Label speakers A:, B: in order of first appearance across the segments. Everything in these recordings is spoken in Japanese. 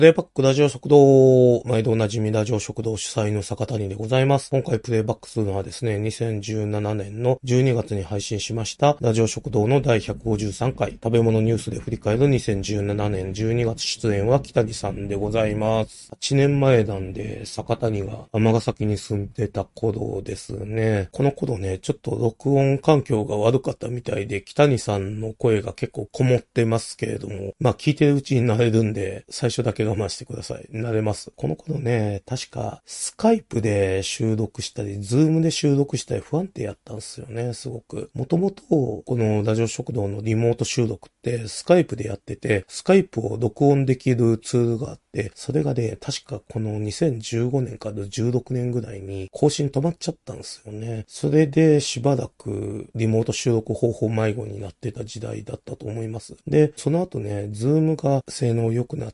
A: プレイバックラジオ食堂、毎度おなじみラジオ食堂主催の坂谷でございます。今回プレイバックするのはですね、2017年の12月に配信しましたラジオ食堂の第153回食べ物ニュースで振り返る2017年12月出演は北木さんでございます。8年前なんで坂谷が尼崎に住んでた頃ですね。この頃ね、ちょっと録音環境が悪かったみたいで北木さんの声が結構こもってますけれども、まあ聞いてるうちに慣れるんで、最初だけ我慢してください。慣れます。この頃ね、確かスカイプで収録したり、ズームで収録したり不安定やったんですよね、すごく。もともと、このラジオ食堂のリモート収録ってスカイプでやってて、スカイプを録音できるツールがあって、それがね、確かこの2015年から16年ぐらいに更新止まっちゃったんですよね。それでしばらくリモート収録方法迷子になってた時代だったと思います。で、その後ね、ズームが性能良くなって、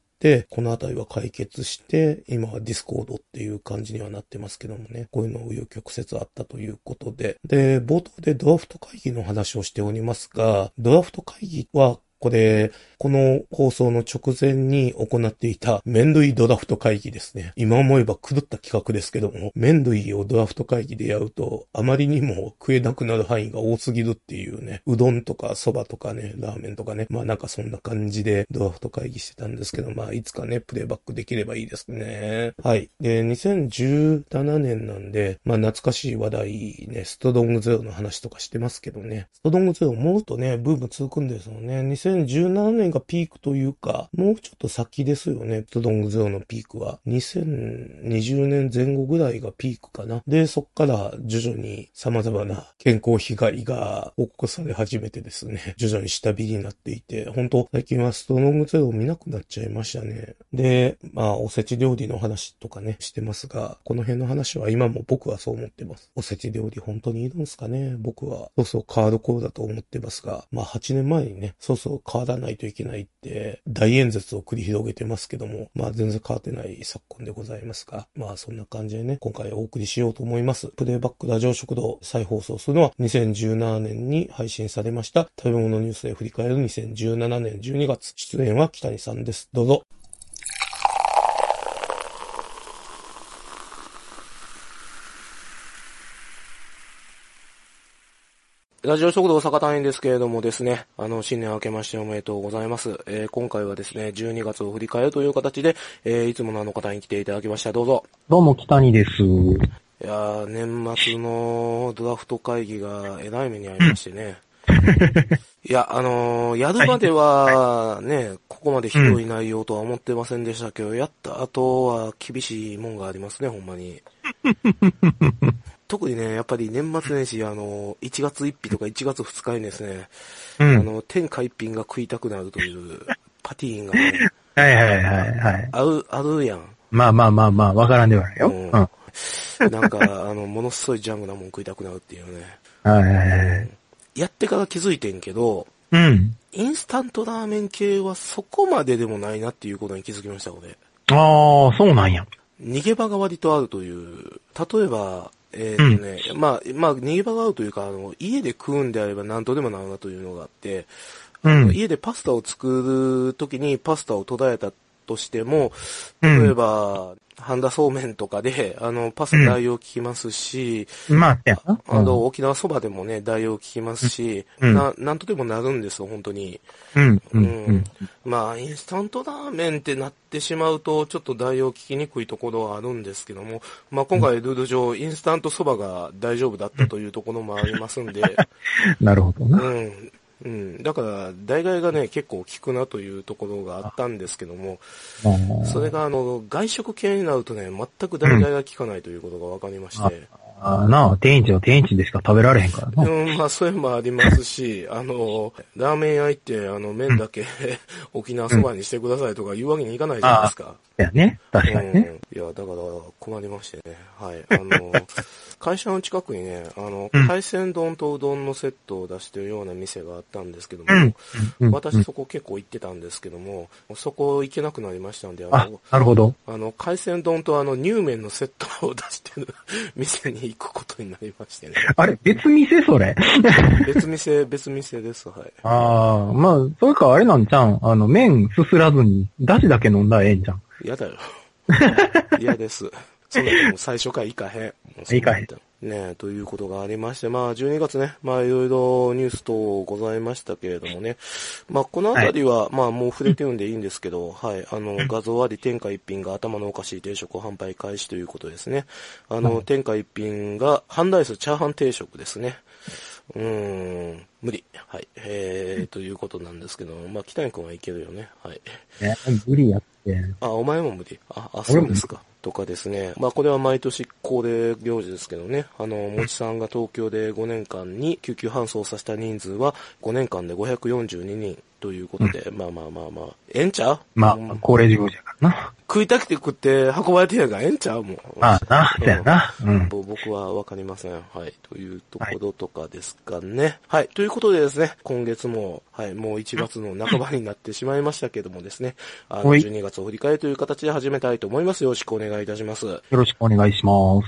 A: このあたりは解決して、今はディスコードっていう感じにはなってますけどもね、こういうのを紆余曲折あったということで、で、冒頭でドラフト会議の話をしておりますが、ドラフト会議はこの放送の直前に行っていた麺類ドラフト会議ですね。今思えば狂った企画ですけども、麺類をドラフト会議でやると、あまりにも食えなくなる範囲が多すぎるっていうね、うどんとか蕎麦とかね、ラーメンとかね、まあなんかそんな感じでドラフト会議してたんですけど、まあいつかね、プレイバックできればいいですね。はい。で、2017年なんで、まあ懐かしい話題ね、ストロングゼロの話とかしてますけどね、ストロングゼロもっとね、ブーム続くんですよね。2017年がピークというか、もうちょっと先ですよね。ストロングゼロのピークは。2020年前後ぐらいがピークかな。で、そっから徐々に様々な健康被害が報告され始めてですね、徐々に下火になっていて、本当最近はストロングゼロを見なくなっちゃいましたね。で、まあ、おせち料理の話とかね、してますが、この辺の話は今も僕はそう思ってます。おせち料理本当にいるんですかね。僕はそうそう変わる頃だと思ってますが、まあ8年前にね、そうそう変わらないといけないって大演説を繰り広げてますけども、まあ全然変わってない昨今でございますが、まあそんな感じでね、今回お送りしようと思います。プレイバックラジオ食堂再放送するのは2017年に配信されました食べ物ニュースで振り返る2017年12月。出演は北谷さんです。どうぞ。ラジオ食堂坂谷ですけれどもですね、新年明けましておめでとうございます。今回はですね、12月を振り返るという形で、いつもの方に来ていただきました。どうぞ。
B: どうも、北谷です。
A: いやー、年末のドラフト会議がえらい目に遭いましてね。いや、やるまではね、ここまでひどい内容とは思ってませんでしたけど、やった後は厳しいもんがありますね、ほんまに。特にね、やっぱり年末年始、1月1日とか1月2日にですね、天下一品が食いたくなるというパティーンがね、
B: はいはいはいはい。
A: あるやん。
B: まあ、わからんではないよ。
A: なんか、ものすごいジャングなもん食いたくなるっていうね。
B: はいはいはい。
A: やってから気づいてんけど、インスタントラーメン系はそこまででもないなっていうことに気づきました、俺。
B: ああ、そうなんや。
A: 逃げ場が割とあるという、例えば、まあ、逃げ場があるというか、家で食うんであれば何とでもなるなというのがあって、家でパスタを作るときにパスタを途絶えたとしても、例えば、半田そうめんとかで、パスタ代用効きますし、
B: まあ、
A: 沖縄そばでもね、代用効きますし、なんとでもなるんですよ、本当に。まあ、インスタントラーメンってなってしまうと、ちょっと代用効きにくいところはあるんですけども、まあ今回ルール上、インスタントそばが大丈夫だったというところもありますんで、
B: なるほどな。
A: だから、代替がね、結構効くなというところがあったんですけども、それが外食系になるとね、全く代替が効かないということが分かりまして。
B: なあ、天一は天一でしか食べられへんからな。
A: まあ、それもありますし、ラーメン屋行って、麺だけ沖縄そばにしてくださいとか言うわけにいかないじゃないですか。
B: いやね、確かにね。
A: いや、だから困りましてね。はい。会社の近くにね、海鮮丼とうどんのセットを出してるような店があったんですけども、私そこ結構行ってたんですけども、そこ行けなくなりましたんで、
B: なるほど。
A: 海鮮丼と乳麺のセットを出してる店に行くことになりましてね。
B: あれ、別店それ
A: 別店です、はい。
B: まあ、それかあれなんちゃん、麺すすらずに、出汁だけ飲んだらええんじゃん。
A: 嫌だよ。嫌です。そんなのも最初から行かへん。
B: 行かへん。
A: ねえ、ということがありまして、まあ、12月ね、まあ、いろいろニュース等ございましたけれどもね、まあ、このあたりは、まあ、もう触れてるんでいいんですけど、はい、画像あり天下一品が頭のおかしい定食を販売開始ということですね。天下一品が、半ライスチャーハン定食ですね。無理。はい。ということなんですけど、まあ、北谷くんはいけるよね。はい。
B: 無理やって。
A: あ、お前も無理。そうですか。とかですね。まあこれは毎年恒例行事ですけどね。もちさんが東京で5年間に救急搬送させた人数は5年間で542人ということで、まあ、ええんちゃう？
B: まあ、高齢事業者やからな。
A: 食いたくて食って運ばれてるからええんちゃうもう。
B: あな、そうやな。
A: 僕はわかりません。はい。というところとかですかね。はい。ということでですね、今月も、はい、もう1月の半ばになってしまいましたけどもですね、12月を振り返るという形で始めたいと思います。よろしくお願いいたします。よ
B: ろしくお願いします。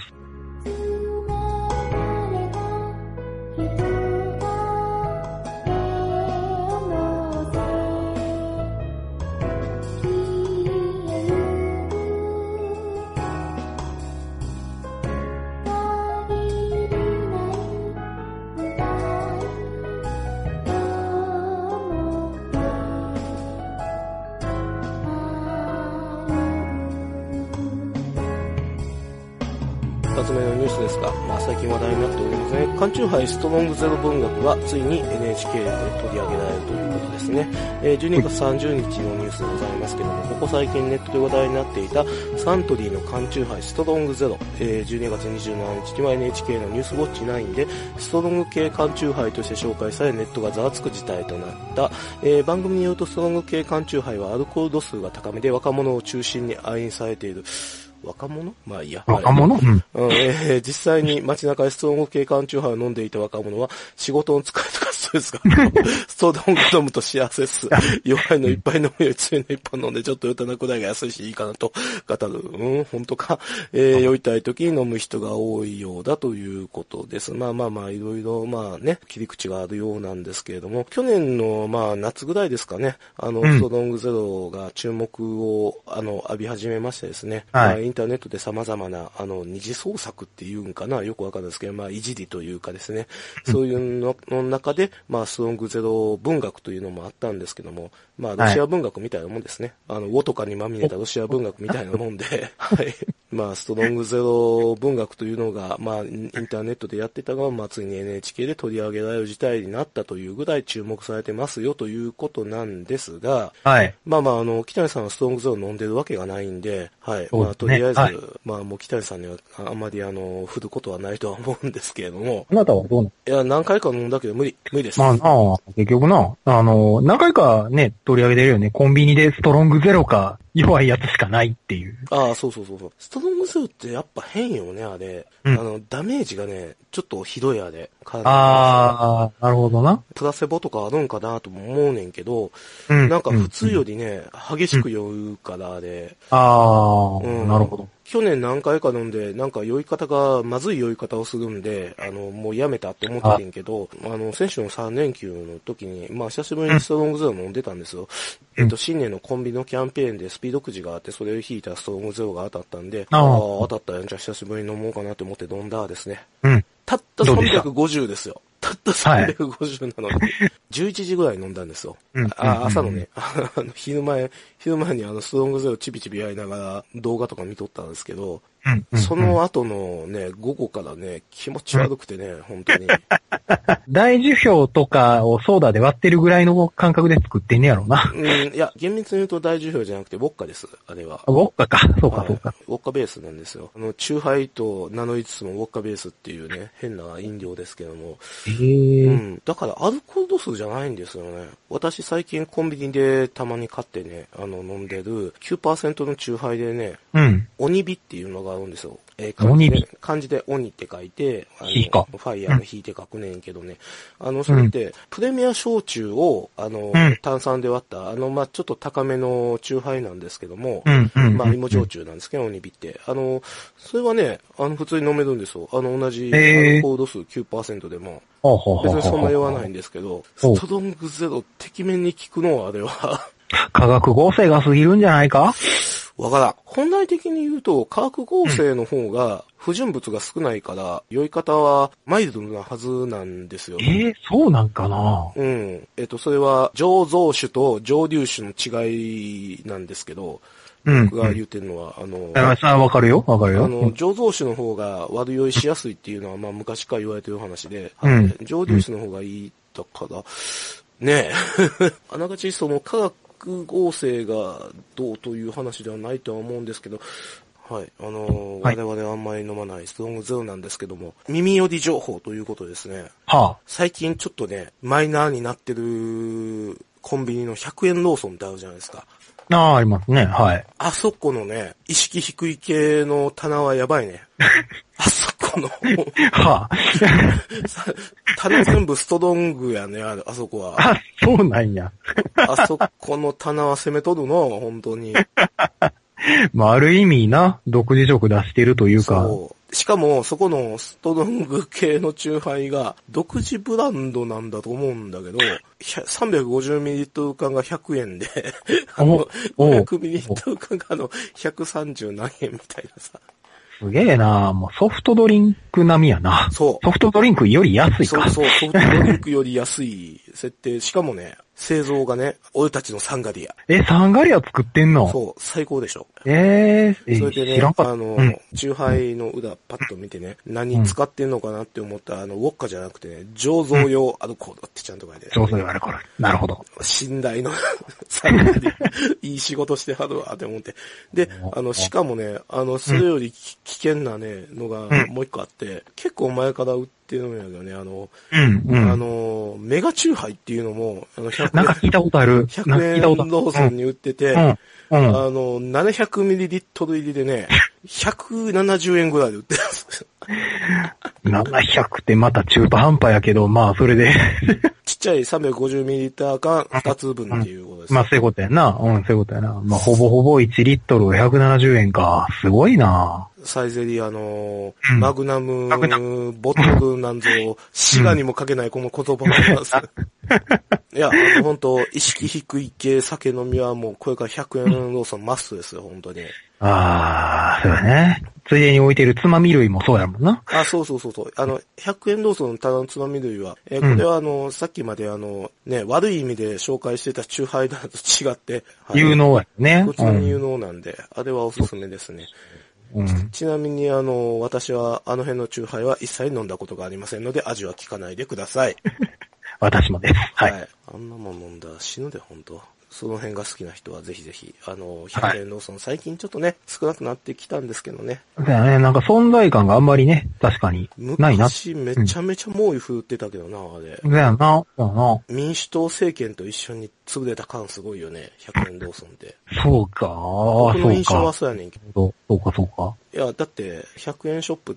A: 二つ目のニュースですが、まあ最近話題になっておりますね。缶チューハイストロングゼロ文学がついに NHK で取り上げられるということですね。12月30日のニュースでございますけども、ここ最近ネットで話題になっていたサントリーの缶チューハイストロングゼロ、12月27日には NHK のニュースウォッチ9でストロング系缶チューハイとして紹介されネットがざわつく事態となった。番組によるとストロング系缶チューハイはアルコール度数が高めで若者を中心に愛飲されている。若者？まあいいや。
B: 若者？
A: 実際に街中でストロング系缶チューハイを飲んでいた若者は仕事の疲れとかストレスがストロング飲むと幸せっす。弱いのいっぱい飲むより強いの一本飲んでちょっと酔ったなくらいが安いしいいかなと語る。本当か。酔いたい時に飲む人が多いようだということです。まあいろいろまあね、切り口があるようなんですけれども、去年のまあ夏ぐらいですかね、ストロングゼロが注目を浴び始めましてですね。インターネットで様々な、二次創作っていうんかな、よくわかるんですけど、まあ、いじりというかですね、そういうの中で、まあ、ストロングゼロ文学というのもあったんですけども、まあ、ロシア文学みたいなもんですね。ウォとかにまみれたロシア文学みたいなもんで、はい。まあ、ストロングゼロ文学というのが、まあ、インターネットでやってたが、まあ、ついに NHK で取り上げられる事態になったというぐらい注目されてますよということなんですが、
B: はい。
A: まあ、北谷さんはストロングゼロ飲んでるわけがないんで、はい。まあ、とりあえず、まあ、もう北谷さんにはあんまり振ることはないとは思うんですけれども。
B: あなたはどうなの？
A: いや、何回か飲んだけど無理です。
B: まあ、結局な、何回かね、取り上げてるよね。コンビニでストロングゼロか、弱いやつしかないっていう。
A: そう。ストロングゼロってやっぱ変よね、あれ。ダメージがね、ちょっとひどいあれ。
B: なるほどな。
A: プラセボとかあるんかなとも思うねんけど、なんか普通よりね、激しく酔うからあれ。
B: なるほど。
A: 去年何回か飲んで、なんか酔い方が、まずい酔い方をするんで、もうやめたって思ってんけど、先週の3連休の時に、まあ久しぶりにストロングゼロ飲んでたんですよ。新年のコンビニのキャンペーンでスピードくじがあって、それを引いたストロングゼロが当たったんで、当たったやん、じゃあ久しぶりに飲もうかなと思って飲んだですね。たった350ですよ。たった350なのに、11時ぐらい飲んだんですよ。朝のね、昼前にストロングゼロチビチビやりながら動画とか見とったんですけど、その後のね、午後からね、気持ち悪くてね、本当に。
B: 大樹氷とかをソーダで割ってるぐらいの感覚で作ってんねやろな。
A: いや、厳密に言うと大樹氷じゃなくてウォッカです、あれは。
B: ウォッカか。そうか。
A: ウォッカベースなんですよ。チューハイと名乗りつつもウォッカベースっていうね、変な飲料ですけども。だからアルコール度数じゃないんですよね。私最近コンビニでたまに買ってね、飲んでる 9% のチューハイでね、鬼火っていうのがあるんですよ。漢字で鬼って書いて、ファイヤーの火って書くねんけどね。それって、プレミア焼酎を、炭酸で割った、まあ、ちょっと高めの酎ハイなんですけども、まあ、芋焼酎なんですけど、鬼火って。それはね、普通に飲めるんですよ。同じ、アルコール度数 9% でも。別にそんな酔わないんですけど、ストロングゼロ、てきめんに効くのはあれは。
B: 化学合成が過ぎるんじゃないか？
A: わからん。本来的に言うと、化学合成の方が不純物が少ないから、酔い方はマイルドなはずなんですよ。
B: そうなんかな。
A: うん。それは醸造酒と蒸留酒の違いなんですけど、僕が言ってるのは、
B: わかるよ。
A: 醸造酒の方が悪酔いしやすいっていうのは、まあ昔から言われてる話で、蒸留酒の方がいいだから、ねえ。あながちその化学合成がどうという話ではないとは思うんですけど、はい。我々はあんまり飲まないストロングゼロなんですけども、耳寄り情報ということですね。最近ちょっとね、マイナーになってるコンビニの100円ローソンってあるじゃないですか。
B: ありますね。はい。
A: あそこのね、意識低い系の棚はやばいね。あそこの。棚全部ストロングやね、あそこは。
B: そうなんや。
A: あそこの棚は攻めとるの、本当に。
B: まあ、ある意味な、独自色出してるというか。
A: そう。しかも、そこのストロング系のチューハイが、独自ブランドなんだと思うんだけど、350ml 缶が100円で、500ml 缶が130何円みたいなさ。
B: すげえな、もうソフトドリンク並みやな。
A: そう。
B: ソフトドリンクより安いか。
A: ソフトドリンクより安い設定。しかもね、製造がね、俺たちのサンガリア。
B: サンガリア作ってんの？
A: そう、最高でしょ。
B: それでね、
A: チューハイの裏パッと見てね、何使ってんのかなって思ったら、ウォッカじゃなくてね、醸造用アルコールってちゃんと書いて、
B: 醸造用アルコール。なるほど。
A: 信頼のサンガリア、いい仕事してはるわって思って。で、しかもね、それより危険なね、のがもう一個あって、結構前から売ってるんやけどね、メガチューハイっていうのも、
B: なんか聞いたことある。
A: 100円ローソンに売ってて、700ml 入りでね、170円ぐらいで売ってるんですよ。
B: 700ってまた中途半端やけど、まあそれで。
A: ちっちゃい 350ml 缶2つ分っていうことです。
B: まあそういうことやな。そういうことやな。まあほぼほぼ1リットル170円か。すごいな。
A: サイゼリアの、マグナム、ボトルなんぞ、滋賀にもかけないこの言葉なんです。いや、本当意識低い系酒飲みはもうこれから100円ローソンマストですよ、本当に。
B: そうだね。ついでに置いてるつまみ類もそうやもんな。
A: そう。100円ローソンのただのつまみ類は、これはさっきまでね、悪い意味で紹介してたチューハイだと違って、
B: 有能やね。
A: 普通に有能なんで、あれはおすすめですね。ちなみに私は辺のチューハイは一切飲んだことがありませんので、味は聞かないでください。
B: 私もです。はい。
A: あんなもん飲んだら死ぬで、本当。その辺が好きな人はぜひぜひ、100円ローソン、最近ちょっとね、少なくなってきたんですけどね。
B: だよね、なんか存在感があんまりね、確かにないな。
A: 昔めちゃめちゃ猛威振るってたけどな、あれ。
B: だよな。
A: 民主党政権と一緒に潰れた感すごいよね、100円ローソンって。
B: そうか。
A: 僕の印象はそうやねんけ
B: ど。そうか。
A: いや、だって、100円ショップって、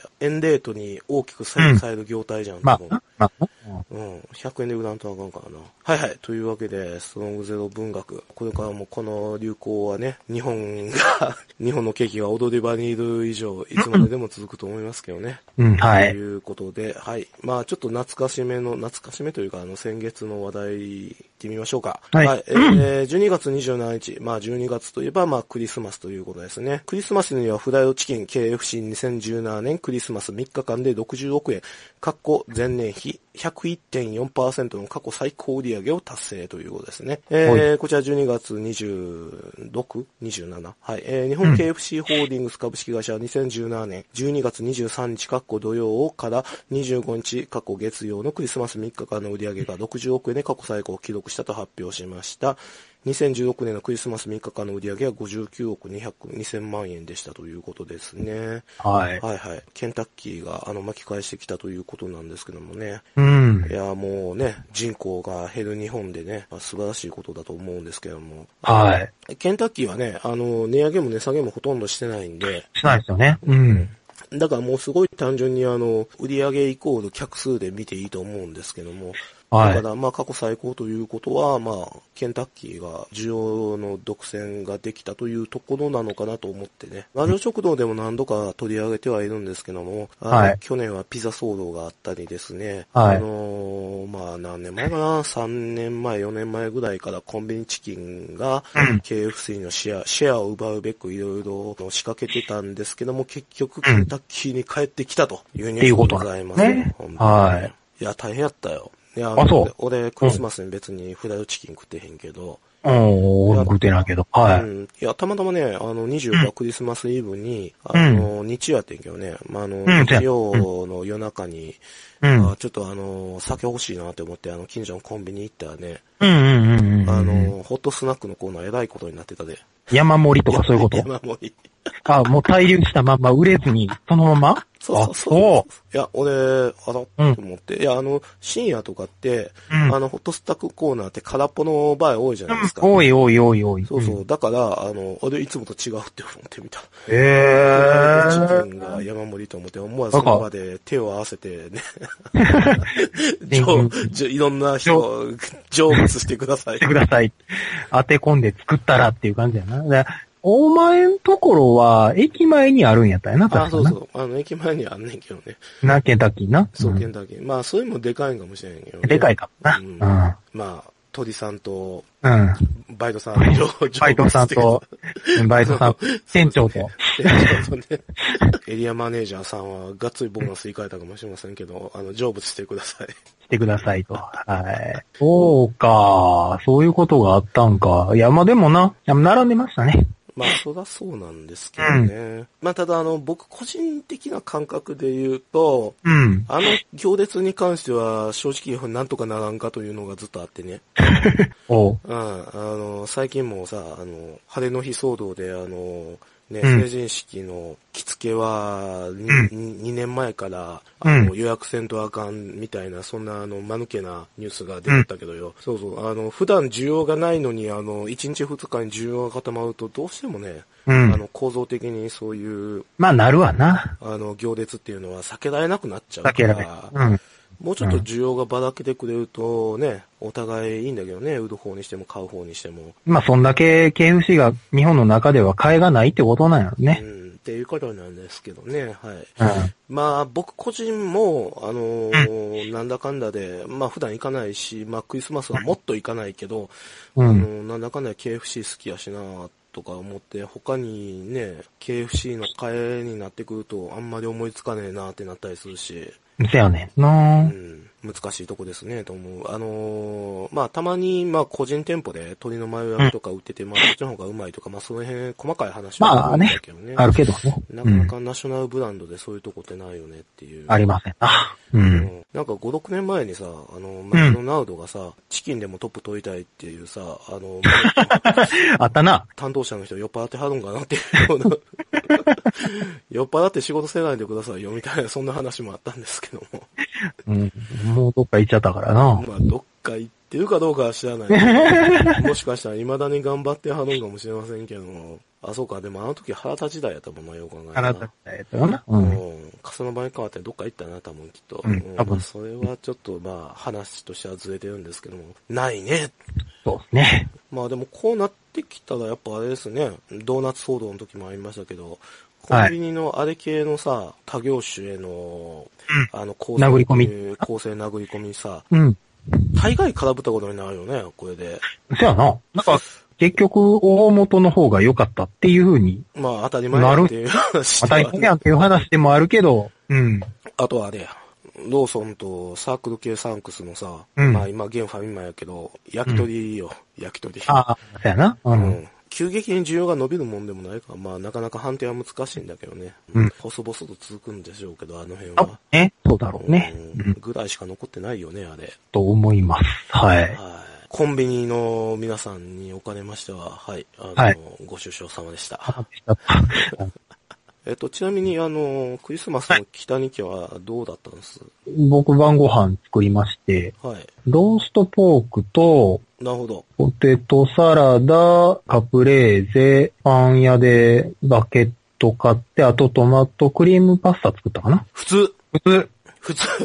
A: 円レートに大きく左右される業態じゃん。100円で売らんとあかんからな。はい。というわけで、ストロングゼロ文学。これからもこの流行はね、日本の景気が踊り場にいる以上、いつまででも続くと思いますけどね。
B: はい。
A: ということで、はい。まあちょっと懐かしめというか、先月の話題行ってみましょうか。はい。12月27日。まあ12月といえば、まあクリスマスということですね。クリスマスにはフライドチキン KFC2017 年クリスマス3日間で60億円。前年比 101.4% の過去最高売上を達成ということですね。こちら12月26、27。はい。日本 KFC ホールディングス株式会社は2017年12月23日土曜から25日月曜のクリスマス3日間の売上が60億円で過去最高を記録したと発表しました。2016年のクリスマス3日間の売上は59億2000万円でしたということですね。
B: はい。
A: ケンタッキーが巻き返してきたということなんですけどもね。いや、もうね、人口が減る日本でね、素晴らしいことだと思うんですけども。
B: はい。
A: ケンタッキーはね、値上げも値下げもほとんどしてないんで。
B: しないですよね。
A: だからもうすごい単純に売上イコール客数で見ていいと思うんですけども、
B: はい。
A: だから、まあ、過去最高ということは、まあ、ケンタッキーが需要の独占ができたというところなのかなと思ってね。ラジオ食堂でも何度か取り上げてはいるんですけども、
B: はい
A: 去年はピザ騒動があったりですね。
B: はい。
A: まあ、何年前かな ?3 年前、4年前ぐらいからコンビニチキンが、
B: うん。
A: KFC のシェアを奪うべくいろいろ仕掛けてたんですけども、結局ケンタッキーに帰ってきたというニュースでございます。
B: ね。はい。
A: いや、大変やったよ。いや、俺、クリスマスに別にフライドチキン食ってへんけど。
B: 俺も食ってないけど。はい。
A: いや、たまたまね、24日クリスマスイブに、日曜やってんけどね、日曜の夜中に、ちょっと酒欲しいなって思って、近所のコンビニ行ったらね、ホットスナックのコーナー偉いことになってたで。
B: 山盛りとかそういうこと？
A: 山盛り。
B: もう滞留したまま売れずに、そのまま？
A: そう。いや、俺、と思って。いや、深夜とかって、ホットスタックコーナーって空っぽの場合多いじゃないですか。
B: 多い。
A: そうそう。だから、俺いつもと違うって思ってみた。チキンが山盛りと思って、思わずその場で手を合わせてね。いろんな人、成仏してください。
B: 当て込んで作ったらっていう感じやな。お前んところは、駅前にあるんやったよな、確かな。
A: そう。駅前にあんねんけどね。
B: ケンタッキーな。
A: そう、ケンタッキー。まあ、それもでかいんかもしれんけどね。
B: でかいかもな。
A: まあ、鳥さんと、バイトさん、
B: バイトさん、店長と。
A: エリアマネージャーさんは、がっつりボーナスいかれたかもしれませんけど、成仏してください。
B: してくださいと。はい。そうか、そういうことがあったんか。いや、まあでもな、並んでましたね。
A: まあ、そりゃそうなんですけどね。まあ、ただ僕個人的な感覚で言うと、行列に関しては、正直なんとかならんかというのがずっとあってね。最近もさ、晴れの日騒動で成人式の着付けは2年前から予約せんとあかんみたいな、そんな間抜けなニュースが出てたけどよ。そう、普段需要がないのに1日2日に需要が固まるとどうしてもね、構造的にそういう、
B: まあなるわな。
A: 行列っていうのは避けられなくなっちゃうから、もうちょっと需要がばらけてくれるとね、お互いいいんだけどね、売る方にしても買う方にしても。
B: まあそんだけ KFC が日本の中では買いがないってことなんやろね。
A: っていうことなんですけどね、はい。まあ僕個人も、なんだかんだで、まあ普段行かないし、まあクリスマスはもっと行かないけど、なんだかんだ KFC 好きやしなとか思って、他にね、KFC の替えになってくるとあんまり思いつかねえなってなったりするし。
B: せやねんな。
A: 難しいとこですね、と思う。まあ、たまに、まあ、個人店舗で鶏のマヨ焼きとか売ってて、まあ、そっちの方がうまいとか、まあ、その辺、細かい話はあるんだけどね。
B: あるけどね。
A: なかなかナショナルブランドでそういうとこってないよねっていう。
B: ありませんな。
A: なんか5、6年前にさ、マクドナルドがさ、チキンでもトップ取りたいっていうさ、
B: あったな。
A: 担当者の人酔っ払ってはるんかなっていうような、酔っ払って仕事せないでくださいよみたいな、そんな話もあったんですけども。
B: もうどっか行っちゃったからな。
A: まあ、どっか行ってるかどうかは知らない。もしかしたら未だに頑張ってはるんかもしれませんけども。あ、そうか。でもあの時原田時代やったもんな、よく考えたら。
B: 原田時代やったよな。
A: 笠の場に変わってどっか行ったな、多分きっと。
B: 多分。
A: それはちょっとまあ、話としてはずれてるんですけども。ないね。
B: そうですね。
A: まあでもこうなってきたらやっぱあれですね。ドーナツ騒動の時もありましたけど、コンビニのあれ系のさ、他業種への、構成殴り込みさ、大概空振ったことになるよね、これで。
B: そやな。なんか、結局、大元の方が良かったっていう風に。
A: まあ、当たり前やっていう話。
B: 当たり前やっていう話でもあるけど、
A: あとはあれや。ローソンとサークル系サンクスのさ、まあ今現ファミマやけど、焼き鳥よ、焼き鳥。
B: ああ、そうやな。
A: 急激に需要が伸びるもんでもないから、まあなかなか判定は難しいんだけどね。細々と続くんでしょうけど、あの辺は。
B: そうだろうね。
A: ぐらいしか残ってないよね、あれ。
B: と思います。はい。
A: コンビニの皆さんにおかれましては、はい、ご愁傷様でした。ちなみに、クリスマスの北に家はどうだったんです？
B: 僕晩ご飯作りまして、ローストポークと、
A: なるほど。
B: ポテトサラダ、カプレーゼ、パン屋でバケット買って、あとトマトクリームパスタ作ったかな？
A: 普通。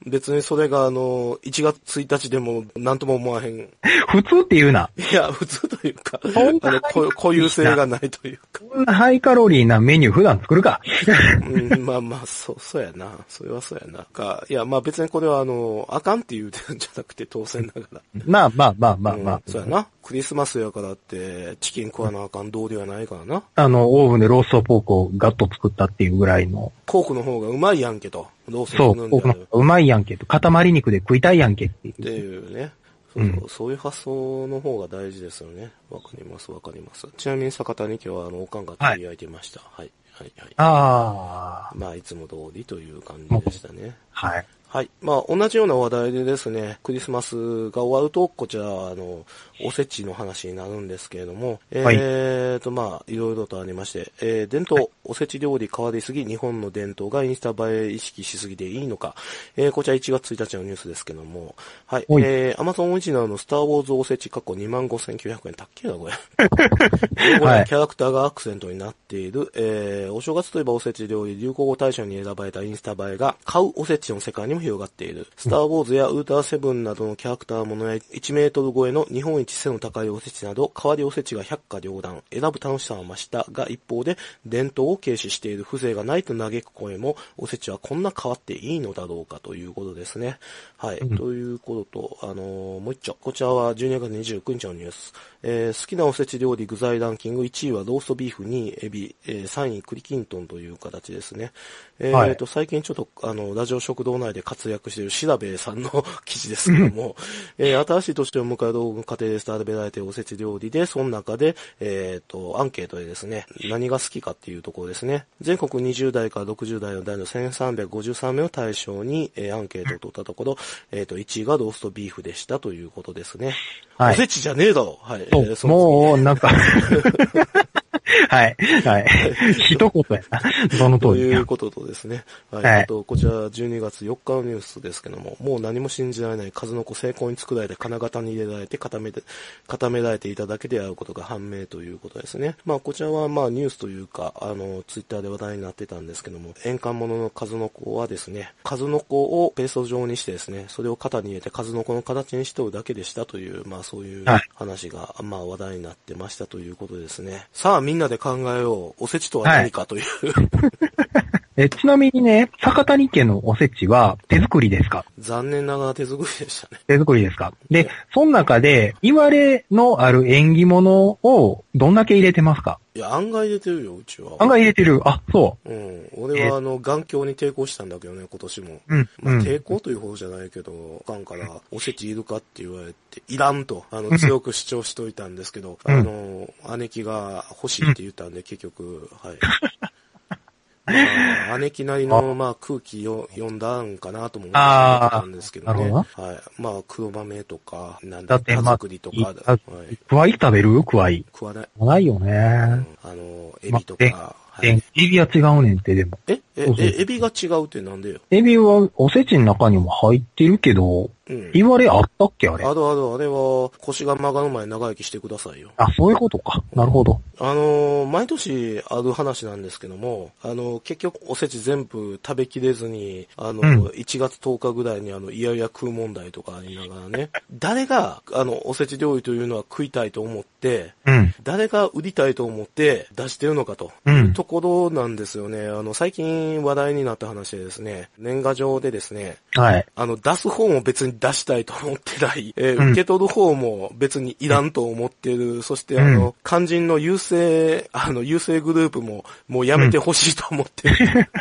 A: 別にそれが1月1日でも何とも思わへん。
B: 普通って言うな。
A: いや、普通というか、固有性がないというか。
B: こんなハイカロリーなメニュー普段作るか。
A: まあまあ、そうやな。それはそうやな。いや、まあ別にこれはあかんって言うてるんじゃなくて当然ながら。
B: まあ。
A: そうやな。クリスマスやからってチキン食わなあかん道理はないからな。
B: オーブンでローストポークをガッと作ったっていうぐらいの。
A: ポークの方がうまいやんけと。ロース
B: そう、
A: ト
B: ポークの方がうまいやんけと。塊肉で食いたいやんけっていう。
A: っていうね。そういう発想の方が大事ですよね。わかります。ちなみに酒田に今日はおかんが取り焼いてました。はい。
B: ああ。
A: まあいつも通りという感じでしたね。
B: はい。
A: はい。まあ、同じような話題でですね、クリスマスが終わると、こちら、おせちの話になるんですけれども、まあ、いろいろとありまして、伝統、おせち料理変わりすぎ、日本の伝統がインスタ映え意識しすぎていいのか、こちら1月1日のニュースですけども、はい。Amazon オリジナルのスターウォーズおせち過去25,900円、たっけえな、これ。これキャラクターがアクセントになっている、お正月といえばおせち料理流行語大賞に選ばれたインスタ映えが、買うおせちの世界にも広がっている。スターウォーズやウルトラセブンなどのキャラクターものや1メートル超えの日本一背の高いおせちなど、変わりおせちが百花繚乱、選ぶ楽しさは増したが一方で、伝統を軽視している風情がないと嘆く声も、おせちはこんな変わっていいのだろうかということですね。はい。ということと、もう一丁。こちらは12月29日のニュース。好きなおせち料理具材ランキング1位はローストビーフ、2位エビ、3位栗きんとんという形ですね。最近ちょっとラジオ食堂内で活躍している調べさんの記事ですけども、新しい年を迎える家庭で食べられているおせち料理で、その中で、アンケートでですね、何が好きかっていうところですね。全国20代から60代の男女1353名を対象に、アンケートを取ったところ、1位がローストビーフでしたということですね。はい、おせちじゃねえだろ。はい。
B: もう、なんか、はい。一言やな。その通り。
A: ということとですね。はい。あと、こちら12月4日のニュースですけども、もう何も信じられない数の子成功に作られて金型に入れられて固められていただけであることが判明ということですね。まあ、こちらはまあニュースというか、ツイッターで話題になってたんですけども、円環物の数の子はですね、数の子をペースト状にしてですね、それを型に入れて数の子の形にしておるだけでしたという、まあそういう話が、まあ話題になってましたということですね。さあみんなで考えよう。おせちとは何かという。
B: ちなみにね、酒谷家のおせちは手作りですか？
A: 残念ながら手作りでしたね。
B: 手作りですか？で、その中で、いわれのある縁起物をどんだけ入れてますか？
A: いや、案外入れてるよ、うちは。
B: 案外入れてる。あ、そう。
A: 俺は眼鏡に抵抗したんだけどね、今年も。まあ、抵抗というほどじゃないけど、おかんから、おせちいるかって言われて、いらんと、強く主張しといたんですけど、姉貴が欲しいって言ったんで、結局、はい。まあ、姉貴なりの、まあ、空気を読んだんかなとも思ったんですけどね。はい。まあ、黒豆とか、なんだ、手作りとか。
B: くわい食べる？くわい。
A: 食わない。
B: ないよね。
A: エビとか。
B: エビは違うねんって、でも。
A: エビが違うってなんでよ。
B: エビはおせちの中にも入ってるけど、言われあったっけあれ。
A: あれは、腰が曲がる前長生きしてくださいよ。
B: あ、そういうことか。なるほど。
A: 毎年ある話なんですけども、結局おせち全部食べきれずに、1月10日ぐらいにいやいや食う問題とかありながらね、誰が、おせち料理というのは食いたいと思って、誰が売りたいと思って出してるのかというところなんですよね。最近話題になった話でですね、年賀状でですね、
B: はい。
A: 出す方も別に出したいと思ってない、受け取る方も別にいらんと思ってる、そして肝心の優勢グループももうやめてほしいと思ってる、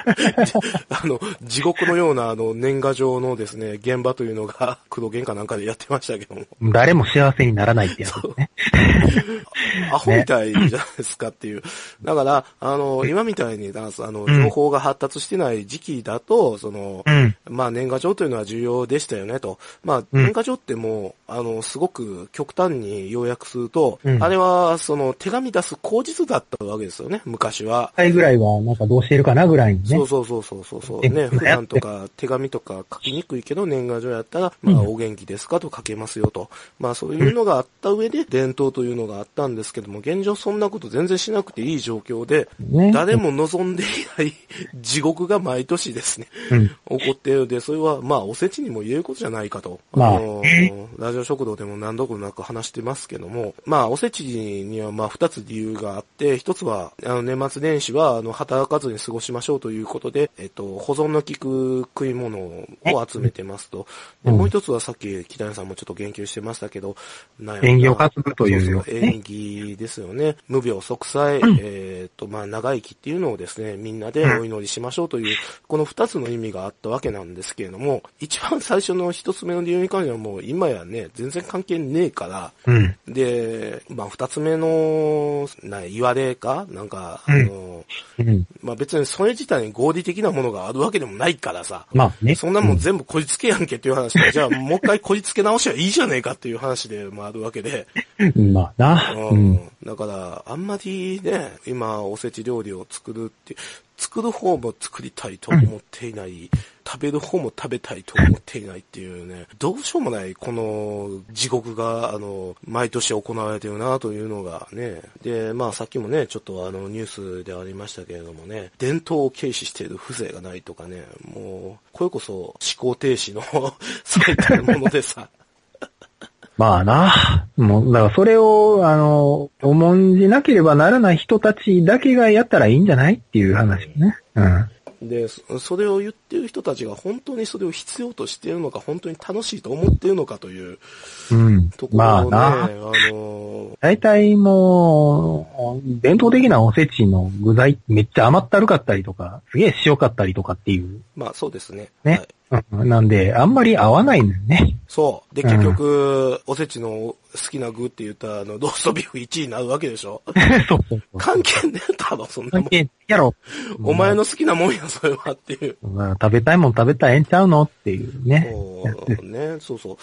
A: 地獄のような年賀状のですね、現場というのが黒源かなんかでやってましたけども。
B: 誰も幸せにならないってやつですね。
A: アホみたいじゃないですかっていう。だから、今みたいに、情報が発達してない時期だと、まあ年賀状というのは重要でしたよねと。まあ年賀状ってもう、すごく極端に要約すると、あれは手紙出す口実だったわけですよね、昔は。
B: ぐらいはなんかどうしてるかなぐらいにね。
A: そう。ね、普段とか手紙とか書きにくいけど年賀状やったら、まあお元気ですかと書けますよと。まあそういうのがあった上で伝統というのがあったんですけども、現状そんなこと全然しなくていい状況で、誰も望んでいない地獄が毎年ですね、
B: うん。
A: 起こっているので、それはまあおせちにも言えることじゃないかと。
B: まあ
A: ラジオ食堂でも何度もなく話してますけども、まあおせちにはまあ二つ理由があって、一つは年末年始は働かずに過ごしましょうということで、保存の効く食い物を集めてますと。でもう一つはさっき北谷さんもちょっと言及してましたけど、
B: 縁起を担ぐというよ。
A: そう縁起ですよね。無病息災、まあ長生きっていうのをですね、みんなでお祈りしましょうという、この二つの意味があったわけなんですけれども、一番最初の一つ目の理由に関してはもう今やね、全然関係ねえから、
B: うん。
A: で、まあ二つ目の、言われかなんか、
B: うん。
A: まあ別にそれ自体に合理的なものがあるわけでもないからさ、
B: まあね。
A: そんなもん全部こじつけやんけっていう話で、じゃあもう一回こじつけ直しはいいじゃねえかっていう話でもあるわけで、
B: まあな。うん。
A: だから、あんまりね、今、おせち料理を作るって、作る方も作りたいと思っていない、食べる方も食べたいと思っていないっていうね、どうしようもない、この地獄が、毎年行われてるなというのがね。で、まあさっきもね、ちょっとニュースでありましたけれどもね、伝統を軽視している風情がないとかね、もう、これこそ思考停止の最たるものでさ、
B: まあな。もう、だからそれを、重んじなければならない人たちだけがやったらいいんじゃないっていう話ね。うん。
A: で、それを言ってる人たちが本当にそれを必要としているのか、本当に楽しいと思っているのかというところをね、
B: まあな。大体もう、伝統的なおせちの具材めっちゃ甘ったるかったりとか、すげえ塩かったりとかっていう。
A: まあそうですね。
B: ね。はいなんで、あんまり合わないんだよね。
A: そう。で、結局、おせちの好きな具って言ったら、ローストビーフ1位になるわけでしょ
B: そうそう。
A: 関係ねえだろ、そんなもん。
B: 関係やろ。
A: お前の好きなもんや、それはっていう。
B: 食べたいもん食べたらええんちゃうのっていうね。
A: ね、そうそう。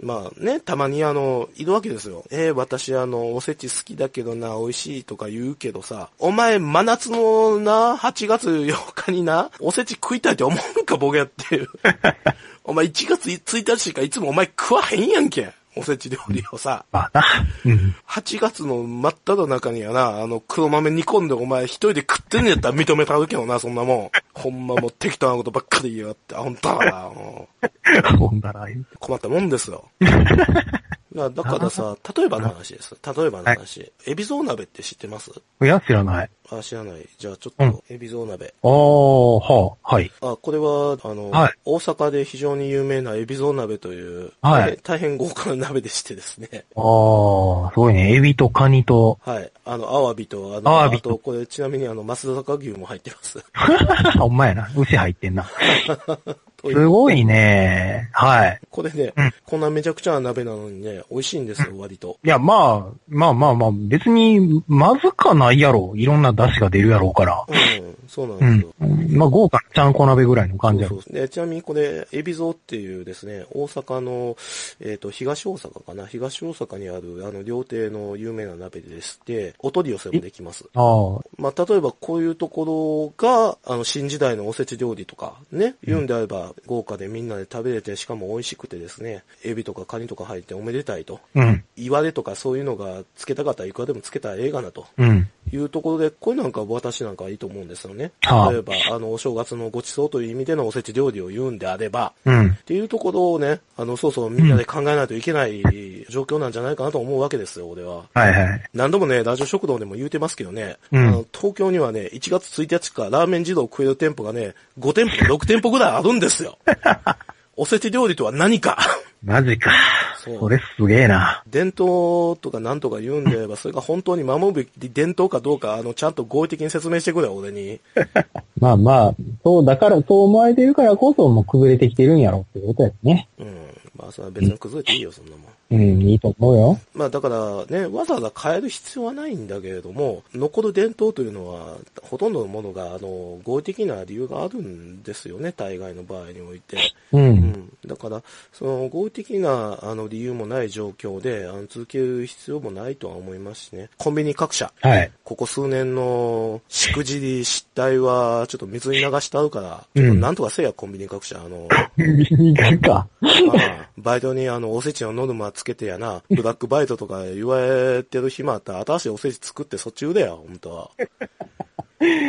A: まあね、たまにいるわけですよ。私おせち好きだけどな、美味しいとか言うけどさ、お前真夏のな、8月8日にな、おせち食いたいって思うんか、ボケっていう。お前1月1日しかいつもお前食わへんやんけ。おせち料理をさ。
B: まあな。うん。
A: 8月の真っ只中にはな、黒豆煮込んでお前一人で食ってんのやったら認めたるけどな、そんなもん。ほんまもう適当なことばっかり言いやがって、ほんだらな。
B: ほんだら
A: 困ったもんですよ。だからさ、例えばの話です。例えばの話。はい、エビゾウ鍋って知ってます？
B: いや、知らない。
A: 知らない。じゃあちょっと、エビゾウ鍋。
B: はい。
A: これは、はい、大阪で非常に有名なエビゾウ鍋という、はい、大変豪華な鍋でしてですね。
B: すごいね。エビとカニと。
A: はい。アワビと、あと、これちなみに松坂牛も入ってます。
B: ほんまやな。牛入ってんな。すごいね。はい。
A: これね、こんなめちゃくちゃな鍋なのにね、美味しいんですよ、割と。
B: いや、まあ、別に、まずかないやろ。いろんな出汁が出るやろうから。
A: そうなんですよ。
B: まあ、豪華なちゃんこ鍋ぐらいの感じやろ。
A: そうで、ちなみにこれ、エビゾウっていうですね、大阪の、東大阪かな。東大阪にある、料亭の有名な鍋でして、お取り寄せもできます。まあ、例えばこういうところが、新時代のおせち料理とか、ね、言うんであれば、豪華でみんなで食べれて、しかも美味しくてですね、エビとかカニとか入っておめでたいと。言われとかそういうのがつけたかったらいくらでもつけたらええがなと。いうところで、これなんか私なんかはいいと思うんですよね。例えば、お正月のご馳走という意味でのおせち料理を言うんであれば、っていうところをね、そうみんなで考えないといけない状況なんじゃないかなと思うわけですよ、俺は。何度もね、ラジオ食堂でも言うてますけどね、東京にはね、1月1日からラーメン二郎食える店舗がね、5店舗、6店舗ぐらいあるんですよ。おせち料理とは何か。
B: マジか。それすげえな。
A: 伝統とか何とか言うんであれば、それが本当に守るべき伝統かどうか、ちゃんと合理的に説明してくれよ、俺に。
B: まあ、そう思われてるからこそ、もう崩れてきてるんやろってことですね。
A: まあ、それは別に崩れていいよ、そんなもん。
B: いいと思うよ。
A: まあだからね、わざわざ変える必要はないんだけれども、残る伝統というのは、ほとんどのものが、合理的な理由があるんですよね、大概の場合において。だから、その合理的な、理由もない状況で、続ける必要もないとは思いますしね。コンビニ各社。ここ数年の、しくじり失態は、ちょっと水に流してあるから、ちょっとなんとかせや、コンビニ各社。コ
B: ンビニか。
A: バイトにおせちのノルマつけてやな、ブラックバイトとか言われてる暇あったら、新しいおせち作ってそっち売れや、本当は。まあ、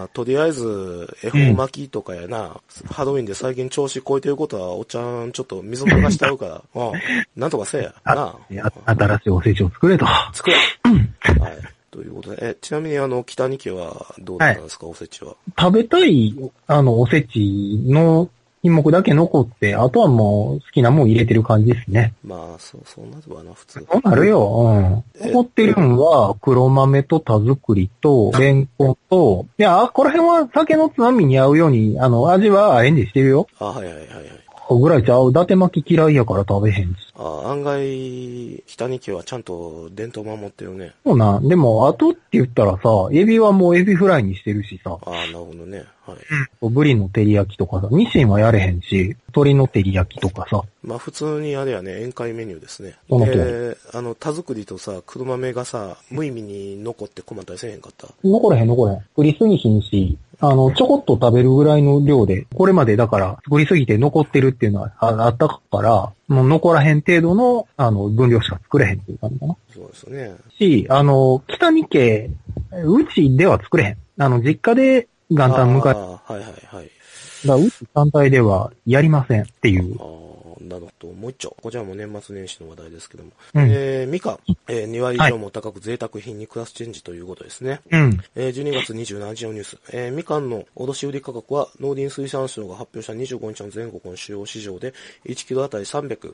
A: あ、とりあえず、恵方巻きとかやな、ハロウィンで最近調子超えてることは、おっちゃんちょっと水流しちゃうから、なんとかせえや。な
B: 新しいおせちを作れと。
A: 作れ。はい。ということで、ちなみに北に家はどうなんですか、おせちは。
B: 食べたい、おせちの品目だけ残って、あとはもう好きなもん入れてる感じですね。
A: まあ、そうなるわな、普通。
B: そうなるよ。残ってるんは、黒豆と田作りと、レンコンと、いや、この辺は酒のつまみに合うように、味はアレンジしてるよ。
A: はい。
B: ぐらいちゃう。伊達巻き嫌いやから食べへんし。
A: 案外、北に家はちゃんと伝統守ってるね。
B: そうな。でも、後って言ったらさ、エビはもうエビフライにしてるしさ。
A: なるほどね。はい。
B: ブリの照り焼きとかさ、ニシンはやれへんし、鶏の照り焼きとかさ。
A: まあ普通にあれやね、宴会メニューですね。田作りとさ、黒豆がさ、無意味に残って困ったりせえへんかった？
B: 残れへん。作りすぎひんし、ちょこっと食べるぐらいの量で、これまでだから作りすぎて残ってるっていうのはあったから、もう残らへん程度の、分量しか作れへんっていう感じかな。
A: そうですね。
B: し、北に家、うちでは作れへん。実家で元旦迎え。
A: はい。
B: だうち単体ではやりませんっていう。
A: なるほど。もう一丁。こちらも年末年始の話題ですけども。みかん、2割以上も高く贅沢品にクラスチェンジということですね。12月27日のニュース。みかんの卸売価格は農林水産省が発表した25日の全国の主要市場で1キロあたり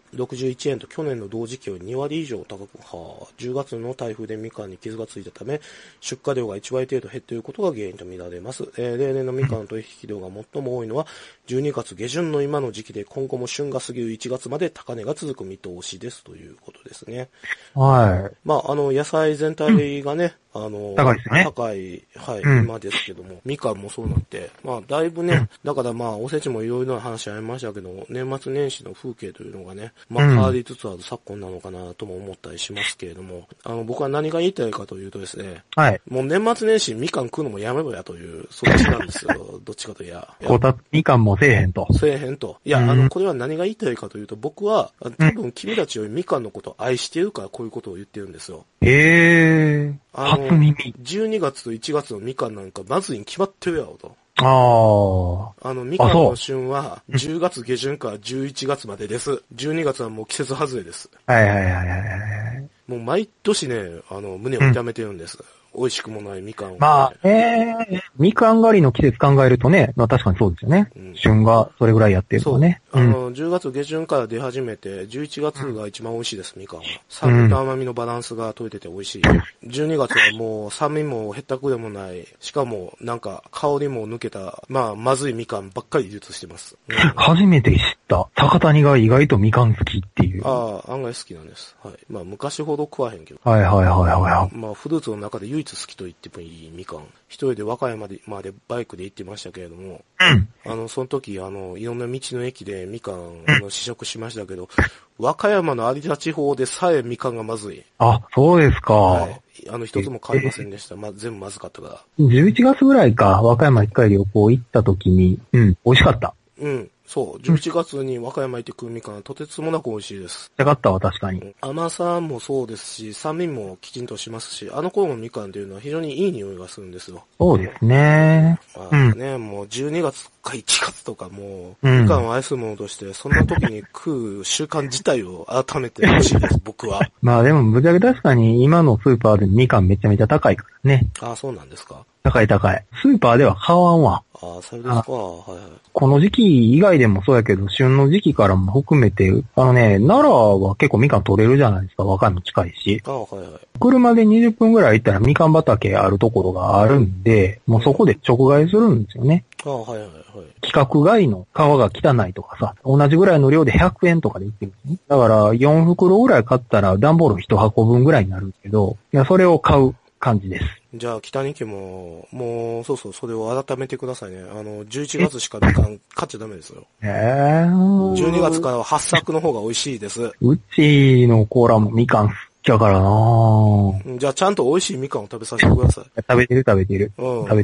A: 361円と去年の同時期より2割以上高く、10月の台風でみかんに傷がついたため、出荷量が1割程度減っていることが原因とみられます。例年のみかんの取引量が最も多いのは12月下旬の今の時期で、今後も旬が過ぎる1月まで高値が続く見通しですということですね。
B: はい。
A: まあ、野菜全体がね、
B: 高いですね。
A: 高い、今ですけども、みかんもそうなって、まあ、だいぶね、だからまあ、おせちもいろいろな話ありましたけど、年末年始の風景というのがね、まあ、変わりつつある昨今なのかなとも思ったりしますけれども、僕は何が言いたいかというとですね、もう年末年始みかん食うのもやめろやという、そっちなんですよ。どっちかといや。
B: こたつみかんもせえへんと。
A: いや、これは何が言いたいかというと、僕は、多分君たちよりみかんのことを愛しているからこういうことを言ってるんですよ。
B: 初耳。
A: 12月と1月のみかんなんかまずいに決まってるやろと。みかんの旬は10月下旬から11月までです。12月はもう季節外れです。もう毎年ね、胸を痛めてるんです。美味しくもないみかんを、ね。
B: まあ、みかん狩りの季節考えるとね、まあ確かにそうですよね。旬がそれぐらいやってるとね。
A: 10月下旬から出始めて、11月が一番美味しいです、みかんは。酸味と甘みのバランスが取れてて美味しい。12月はもう酸味もへったくでもない、しかもなんか香りも抜けた、まあまずいみかんばっかり流通してます。
B: 初めて知った。坂谷が意外とみかん好きっていう。
A: 案外好きなんです。はい。まあ昔ほど食わへんけど。
B: ま
A: あフルーツの中で唯一好きと言ってもいいみかん。一人で和歌山までバイクで行ってましたけれども、その時、いろんな道の駅でみかん、試食しましたけど、和歌山の有田地方でさえみかんがまずい。
B: そうですか。
A: 一つも買いませんでした。全部まずかったから。
B: 11月ぐらいか、和歌山一回旅行行った時に、美味しかった。
A: そう。11月に和歌山行って食うみかんはとてつもなく美味しいです。
B: よかったわ、確かに。
A: 甘さもそうですし、酸味もきちんとしますし、頃のみかんっていうのは非常にいい匂いがするんですよ。
B: そうですね。
A: もう12月か1月とかもう、みかんを愛するものとして、そんな時に食う習慣自体を改めてほしいです、僕は。
B: まあでも、ぶっちゃけ確かに今のスーパーでみかんめちゃめちゃ高いからね。
A: そうなんですか。
B: 高い。スーパーでは買わんわ。
A: それですか。
B: この時期以外でもそうやけど、旬の時期からも含めて、奈良は結構みかん取れるじゃないですか。和歌山近いし。車で20分ぐらい行ったらみかん畑あるところがあるんで、もうそこで直買いするんですよね。規格外の皮が汚いとかさ、同じぐらいの量で100円とかで売ってるんですね。だから4袋ぐらい買ったら段ボール1箱分ぐらいになるけど、それを買う感じです。
A: じゃあ、北に家も、もう、それを改めてくださいね。11月しかみかん買っちゃダメですよ。12月からは発作の方が美味しいです。
B: うちのコーラもみかん好きだからなぁ。
A: じゃあ、ちゃんと美味しいみかんを食べさせてください。
B: 食べてる。食べてるよ。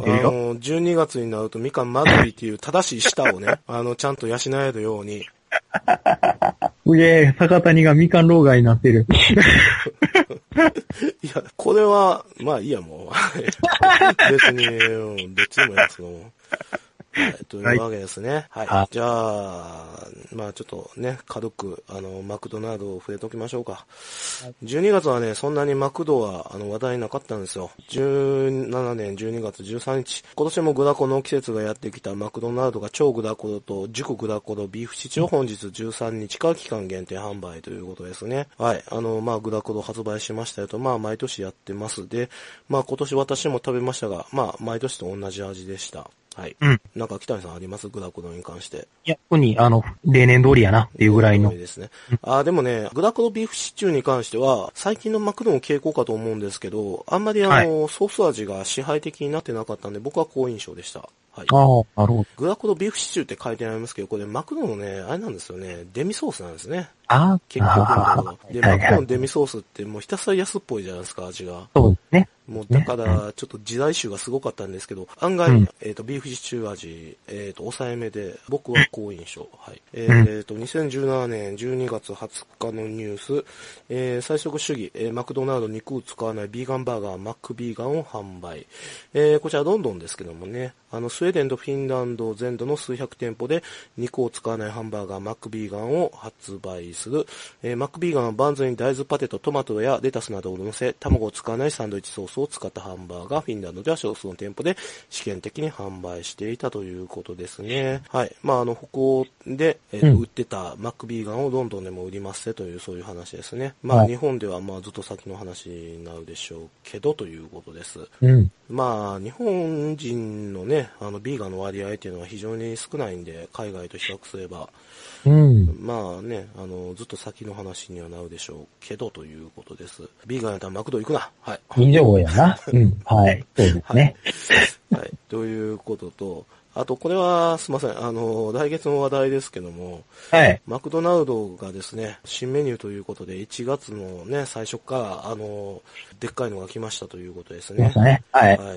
A: 12月になるとみかんまずいっていう正しい舌をね、ちゃんと養えるように。
B: すげえ、坂谷がみかん老害になってる。
A: いや、これは、まあいいや、もう。別に、どっちでもいいですけども。はい、というわけですね。はい。じゃあ、まあちょっとね、軽く、マクドナルドを触れときましょうか。12月はね、そんなにマクドは、話題なかったんですよ。17年12月13日。今年もグラコロの季節がやってきたマクドナルドが超グラコロと熟グラコロビーフシチューを本日13日から期間限定販売ということですね。はい。まあグラコロ発売しましたよと、まあ毎年やってます。で、まあ今年私も食べましたが、まあ毎年と同じ味でした。はい。うん。なんか北谷さんありますグラコロに関して。
B: いや、ここに、例年通りやなっていうぐらいの。
A: ですね。でもね、グラコロビーフシチューに関しては、最近のマクドの傾向かと思うんですけど、あんまりソース味が支配的になってなかったんで、僕は好印象でした。はい。
B: ああ、なるほど。
A: グラコロビーフシチューって書いてありますけど、これマクドのね、あれなんですよね、デミソースなんですね。結局のところ。で、マクドのデミソースってもうひたすら安っぽいじゃないですか、味が。
B: そうですね。
A: もうだから、ちょっと時代臭がすごかったんですけど、案外、ビーフシチュー味、抑えめで、僕は好印象。はい。2017年12月20日のニュース、菜食主義、マクドナルド肉を使わないビーガンバーガー、マックビーガンを販売。こちらロンドンですけどもね、スウェーデンとフィンランド全土の数百店舗で肉を使わないハンバーガー、マックビーガンを発売する。マックビーガンはバンズに大豆パテとトマトやレタスなどを乗せ、卵を使わないサンドイッチソースを使ったハンバーガー、フィンランドでは少数の店舗で試験的に販売していたということですね。はい。まあ、北欧で、売ってたマックビーガンをロンドンでも売りますという、そういう話ですね。まあ、日本ではまあずっと先の話になるでしょうけどということです。まあ、日本人のね、ビーガンの割合っていうのは非常に少ないんで、海外と比較すれば。まあね、ずっと先の話にはなるでしょうけどということです。ビーガンやったらマクド行くな。はい。
B: 以上やな。はい。そうですね。
A: はい。ということと、あと、これは、すいません。来月の話題ですけども、はい。マクドナルドがですね、新メニューということで、1月のね、最初から、でっかいのが来ましたということですね。
B: はい。
A: はい。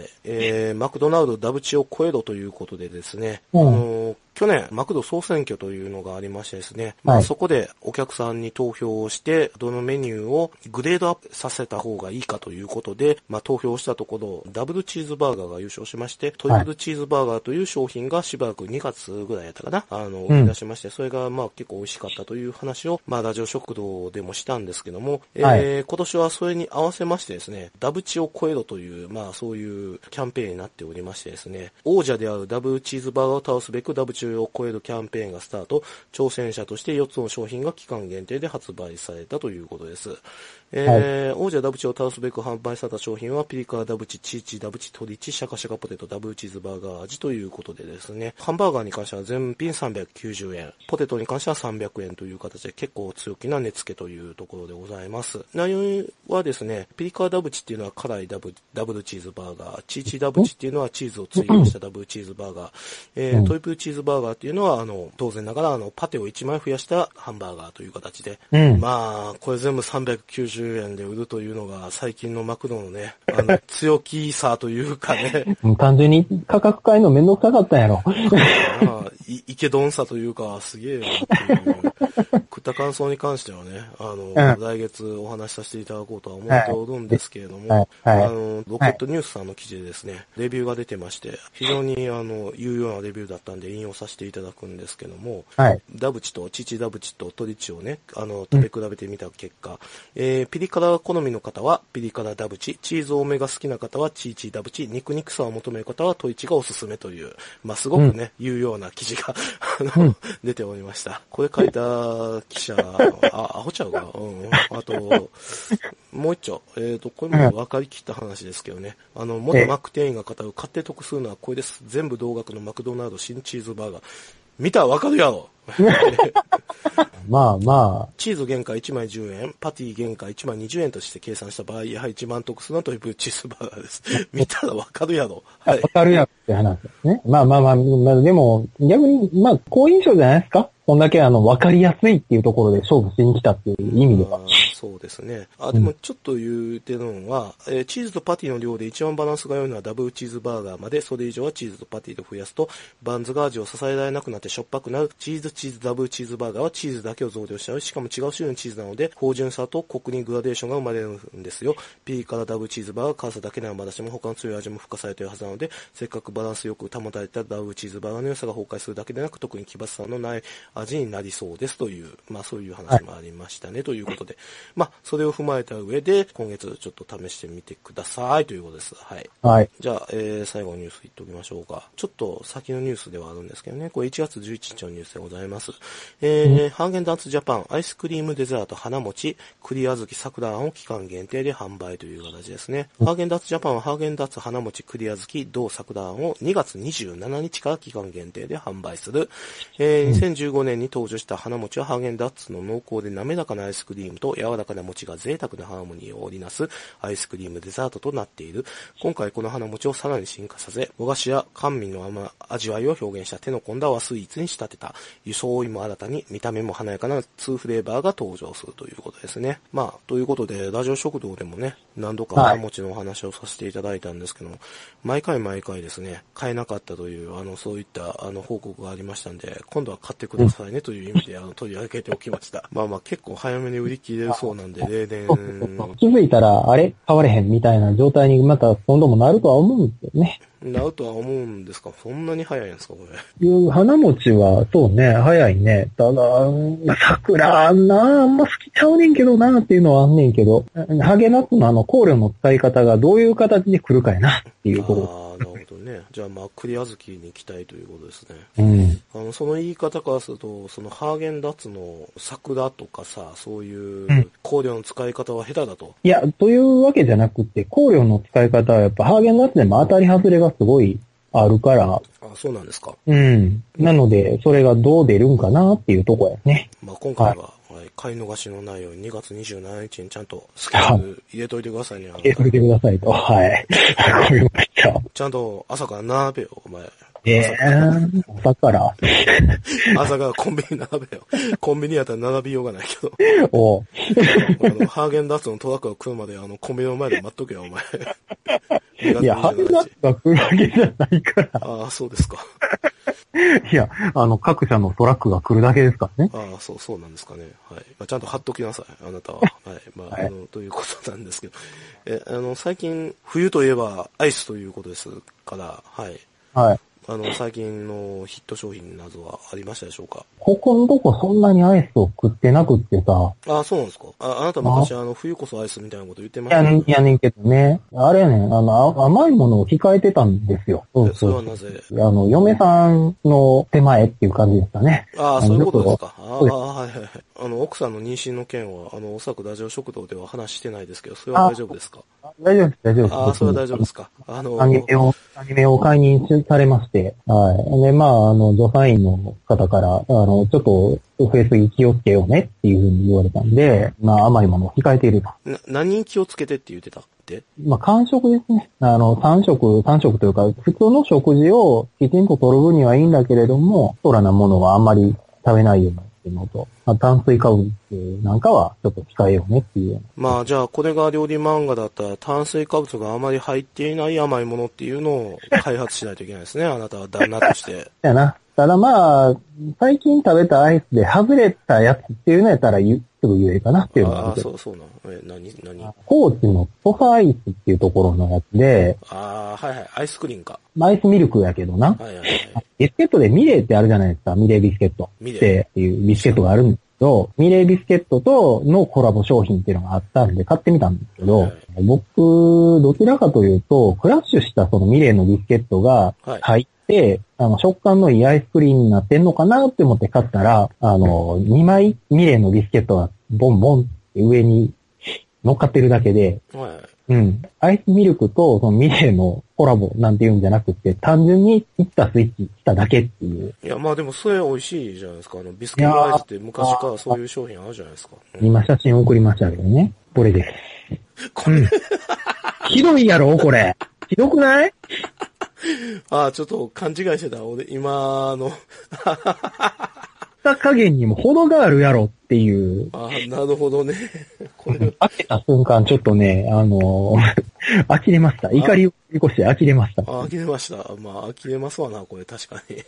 A: マクドナルドダブチを超えろということでですね、去年、マクド総選挙というのがありましてですね、まあ、そこでお客さんに投票をして、どのメニューをグレードアップさせた方がいいかということで、まあ、投票したところ、ダブルチーズバーガーが優勝しまして、トリプルチーズバーガーという商品がしばらく2月ぐらいやったかな、売り出しまして、それがまあ結構美味しかったという話を、まあ、ラジオ食堂でもしたんですけども、今年はそれに合わせましてですね、ダブチを超えろという、まあ、そういうキャンペーンになっておりましてですね、王者であるダブルチーズバーガーを倒すべくダブチを超えるキャンペーンがスタート。挑戦者として4つの商品が期間限定で発売されたということです。王者ダブチを倒すべく販売された商品はピリ辛ダブチ、チーチダブチ、トリチ、シャカシャカポテト、ダブルチーズバーガー味ということでですね、ハンバーガーに関しては全品390円、ポテトに関しては300円という形で結構強気な値付けというところでございます。内容はですね、ピリ辛ダブチっていうのは辛いダブルチーズバーガー、チーチダブチっていうのはチーズを追加したダブルチーズバーガー、トリプルチーズバーガーっていうのは当然ながらパテを1枚増やしたハンバーガーという形で、まあこれ全部390円で売るというのが最近のマクドのね、強気さというかね。
B: 単純に価格変えるのめんどくさかったんやろ。
A: イケドンさというか、すげえなっていう。食った感想に関してはね、来月お話しさせていただこうとは思っておるんですけれども、ロケットニュースさんの記事でですね、レビューが出てまして、非常に有用なレビューだったんで引用させていただくんですけども、ダブチとチチダブチとトリチをね、食べ比べてみた結果、ピリ辛好みの方はピリ辛ダブチ、チーズ多めが好きな方はチーチダブチ、肉肉さを求める方はトリチがおすすめという、まあすごくね、有用な記事が出ておりました。これ書いた記者、アホちゃうか、あと、もう一丁、これも分かりきった話ですけどね、元マック店員が語る買って得するのはこれです。全部同額のマクドナルド新チーズバーガー。見たら分かるやろ
B: まあまあ。
A: チーズ原価1枚10円、パティ原価1枚20円として計算した場合、やはり一番得するのはトリプルチーズバーガーです。見たらわかるやろ。
B: はい。わかるやろっって話ですね。まあ、でも、逆に、好印象じゃないですか？こんだけわかりやすいっていうところで勝負しに来たっていう意味では。
A: そうですね。でもちょっと言うてるのは、チーズとパティの量で一番バランスが良いのはダブルチーズバーガーまで、それ以上はチーズとパティと増やすと、バンズが味を支えられなくなってしょっぱくなる。チーズダブルチーズバーガーはチーズだけを増量しちゃう。しかも違う種類のチーズなので、芳醇さとコクにグラデーションが生まれるんですよ。ピリ辛ダブルチーズバーガー、辛さだけならまだしも他の強い味も付加されているはずなので、せっかくバランスよく保たれたダブルチーズバーガーの良さが崩壊するだけでなく、特に奇抜さのない味になりそうですという、そういう話もありましたね、ということで。それを踏まえた上で、今月ちょっと試してみてくださいということです。はい。
B: はい。
A: じゃあ、最後のニュース言っておきましょうか。ちょっと先のニュースではあるんですけどね、これ1月11日のニュースでございます。ハーゲンダッツジャパンアイスクリームデザート花餅栗あずき桜あんを期間限定で販売という形ですね。ハーゲンダッツジャパンはハーゲンダッツ花餅栗あずき同桜あんを2月27日から期間限定で販売する。2015年に登場した花餅はハーゲンダッツの濃厚で滑らかなアイスクリームと柔らかな餅が贅沢なハーモニーを織りなすアイスクリームデザートとなっている。今回この花餅をさらに進化させ、和菓子や甘味の味わいを表現した手の込んだ和スイーツに仕立てた。装いも新たに見た目も華やかな2フレーバーが登場するということですね。ということで、ラジオ食堂でもね、何度か花餅のお話をさせていただいたんですけども、毎回ですね、買えなかったという、そういった報告がありましたんで、今度は買ってくださいねという意味で、取り上げておきました。結構早めに売り切れるそうなんで、例年。
B: 気づいたら、あれ買われへんみたいな状態にまた今度もなるとは思うんですけどね。
A: なるとは思うんですか？そんなに早いんですかこれ。
B: 花餅は、そうね、早いね。ただ、桜あんま好きちゃうねんけどなっていうのはあんねんけど、ハゲナッツの香料の使い方がどういう形で来るかやなっていうこと。
A: なるほどね。じゃあ栗あずきに期待ということですね。その言い方からすると、そのハーゲンダッツの桜とかさ、そういう香料の使い方は下手だと。
B: いや、というわけじゃなくて、香料の使い方はやっぱハーゲンダッツでも当たり外れがすごいあるから。
A: そうなんですか。
B: なので、それがどう出るんかなっていうとこやね。
A: 今回は、買い逃しのないように2月27日にちゃんとスケジュール入れといてくださいね。
B: 入れといてくださいと。はい。わかりました。
A: ちゃんと朝から並べよ、お前。
B: 朝から
A: 朝からコンビニ並べよ。コンビニやったら並びようがないけど。ハーゲンダッツのトラックが来るまでコンビニの前で待っとけよ、お前。
B: いや、ハーゲンダッツが来るわけじゃないから。
A: そうですか。
B: いや、各社のトラックが来るだけですからね。
A: そうなんですかね。はい。ちゃんと貼っときなさい、あなたは。はい。ということなんですけど。最近、冬といえばアイスということですから、はい。
B: はい。
A: 最近のヒット商品などはありましたでしょうか？
B: ここのとこそんなにアイスを食ってなくってさ。
A: そうなんですか？あなた昔冬こそアイスみたいなこと言ってましたね。
B: やねんけどね。あれやねん、甘いものを控えてたんですよ。
A: それはなぜ？
B: 嫁さんの手前っていう感じですかね。
A: そういうことですか。はい。奥さんの妊娠の件は、おそらくラジオ食堂では話してないですけど、それは大丈夫ですか？
B: 大丈夫です。
A: それは大丈夫ですか？
B: アニメを解任されまして、はい。で、助産院の方から、ちょっと、増えすぎ気をつけようねっていうふうに言われたんで、甘いものを控えていると。
A: 何に気をつけてって言ってたって？
B: 間食ですね。3食というか、普通の食事をきちんと取る分にはいいんだけれども、ストラなものはあんまり食べないようにっていうのと、炭水化物なんかはちょっと控えようねっていうような。
A: じゃあこれが料理漫画だったら炭水化物があまり入っていない甘いものっていうのを開発しないといけないですね。あなたは旦那として。
B: やな。ただ最近食べたアイスで外れたやつっていうのやったらすぐ言えるかなっていうのは。
A: そうなの。何
B: 高知のソファアイスっていうところのやつで。
A: はい。アイスクリーンか。
B: アイスミルクやけどな。ビスケットでミレーってあるじゃないですか。ミレービスケット。っていうビスケットがあるんですけど、ミレービスケットとのコラボ商品っていうのがあったんで買ってみたんですけど、僕、どちらかというと、クラッシュしたそのミレーのビスケットが入って、食感のいいアイスクリームになってんのかなって思って買ったら、2枚ミレーのビスケットがボンボンって上に乗っかってるだけで、アイスミルクとそのミレーのコラボなんていうんじゃなくて、単純に切ったスイッチしただけっていう。
A: いや、でもそれ美味しいじゃないですか。ビスケットアイスって昔からそういう商品あるじゃないですか。
B: 今写真送りましたけどね。これです。これ、ひどいやろこれ。ひどくない？
A: ちょっと勘違いしてた。俺、今の。
B: さ加減にも程があるやろっていう。
A: なるほどね。
B: これ開けた瞬間、ちょっとね、呆れました。怒りを起こして呆れました。
A: 呆れました。まあ、呆れますわな、これ、確かに。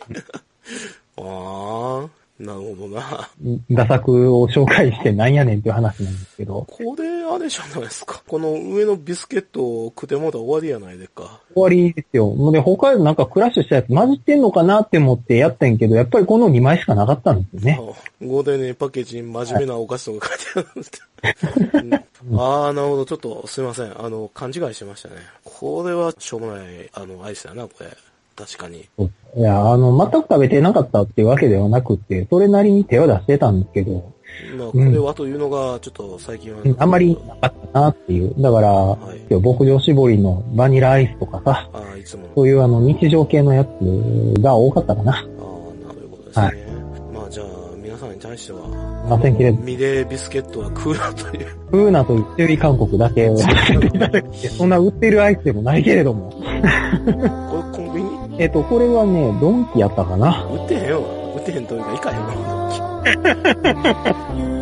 A: なるほどな。
B: 画作を紹介してなんやねんっていう話なんですけど。
A: これ、あれじゃないですか。この上のビスケットを食ってもうたら終わりやないですか。
B: 終わりですよ。で、他なんかクラッシュしたやつ混じってんのかなって思ってやったんけど、やっぱりこの2枚しかなかったんですよね。
A: ご丁寧にパッケージに真面目なお菓子とか書いてあるんです。なるほど。ちょっとすいません。勘違いしてましたね。これはしょうもない、アイスだな、これ。確かに。
B: いや、全く食べてなかったっていうわけではなくて、それなりに手を出してたんですけど。
A: まあ、これはというのが、ちょっと最近は、
B: あんまりなかったなっていう。だから、今日牧場絞りのバニラアイスとかさ、
A: いつも
B: そういう日常系のやつが多かったかな。
A: なるほどですね。はい。まあ、じゃあ、皆さんに対しては、ミレービスケットは食うなという。
B: 食うなという注意勧告だけをさせていただきて、そんな売ってるアイスでもないけれども。
A: これコンビニ？
B: これはね、ドンキやったかな。
A: 売ってへんよ。売ってへんというか、いかへんよ。